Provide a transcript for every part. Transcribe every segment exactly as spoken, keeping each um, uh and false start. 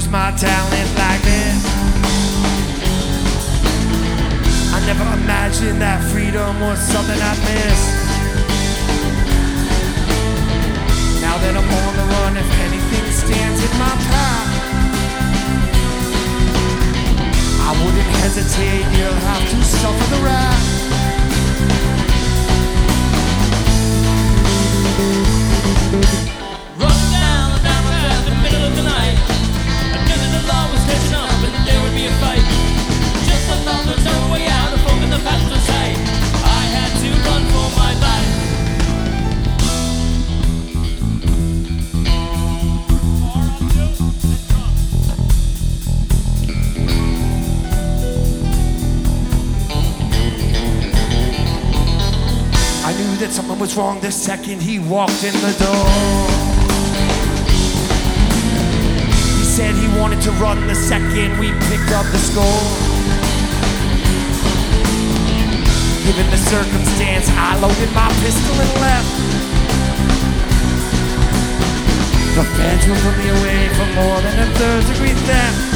use my talent like this. I never imagined that freedom was something I'd miss. Now that I'm on the run, if anything stands in my path, I wouldn't hesitate, you'll have to suffer the wrath. Running down the down path in the middle of the night, I knew that the law was catching up and that there would be a fight. Just a thought there's no way out of folk in the passenger side. I had to run for my life. I knew that something was wrong the second he walked in the door. He said he wanted to run the second we picked up the score. Given the circumstance, I loaded my pistol and left. The feds will put me away for more than a third degree theft.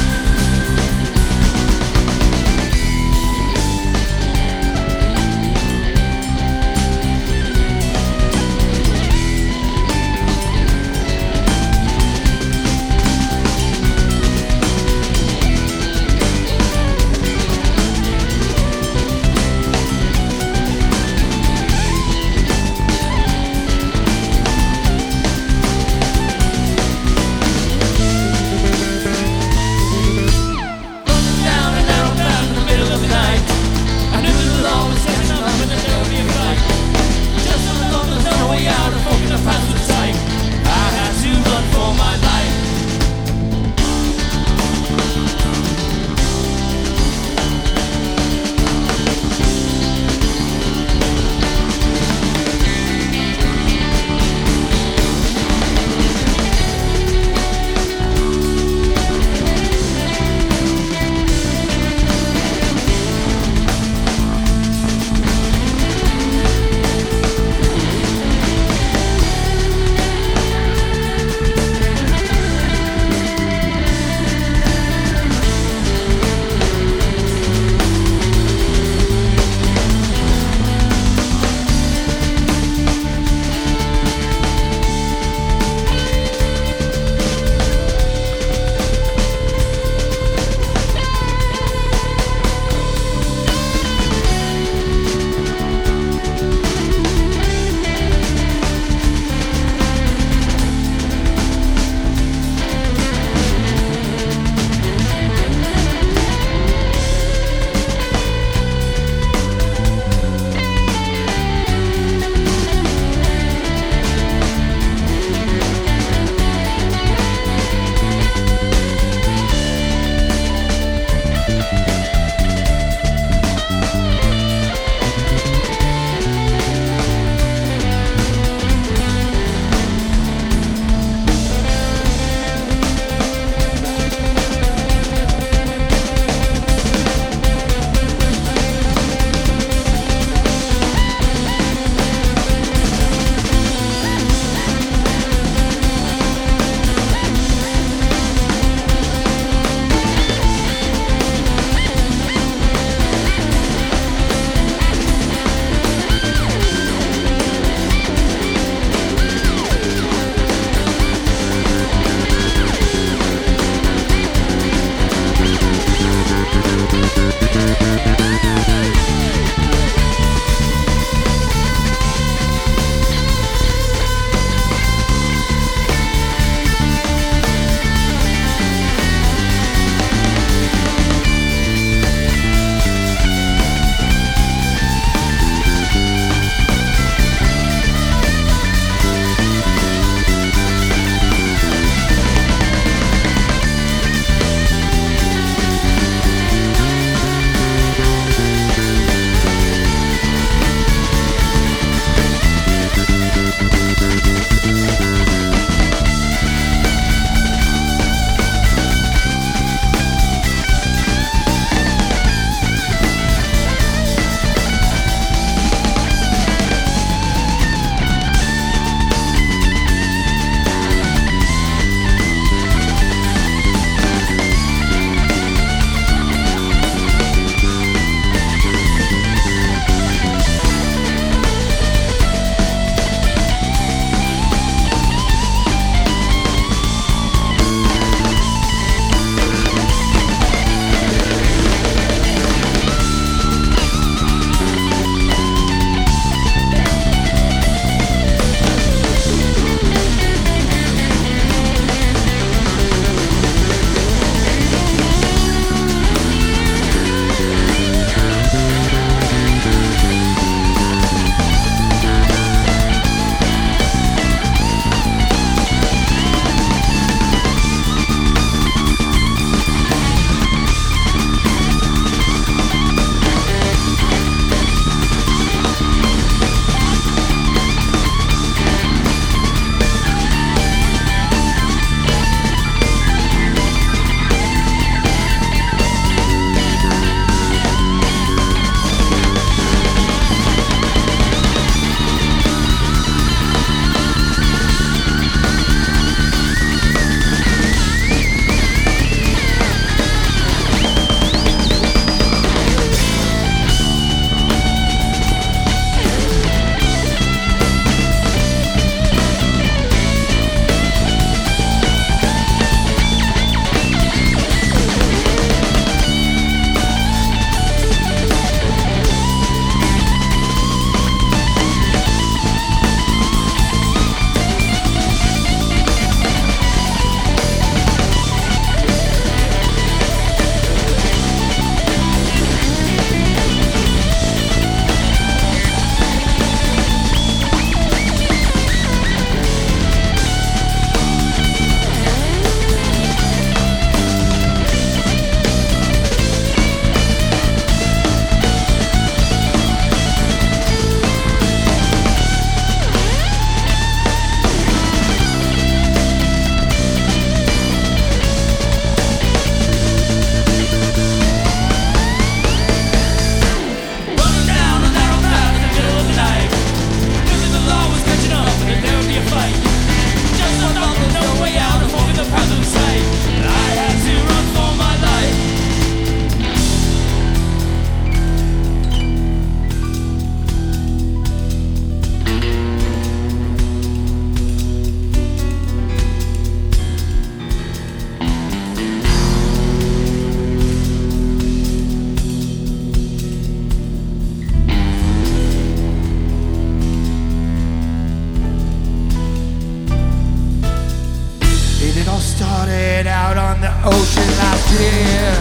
ocean last year.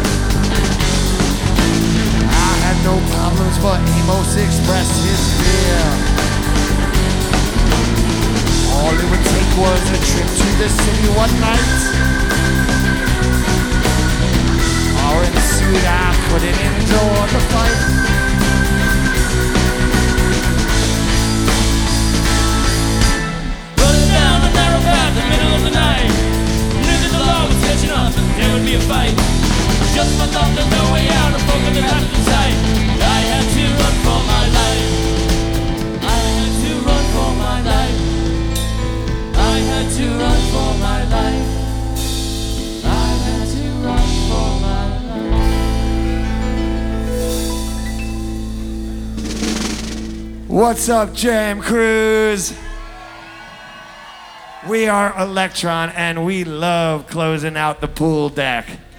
I had no problems, but Amos expressed his fear. All it would take was a trip to the city one night. Or in the suit I couldn't endure the fight. Running down the narrow path in the middle of the night. Knew that the law was catching up and there would be a fight. Just when I thought there's no way out, I broke in the path inside. I had to run for my life. I had to run for my life. I had to run for my life. I had to run for my life. What's up, Jam Cruise? We are Electron, and we love closing out the pool deck.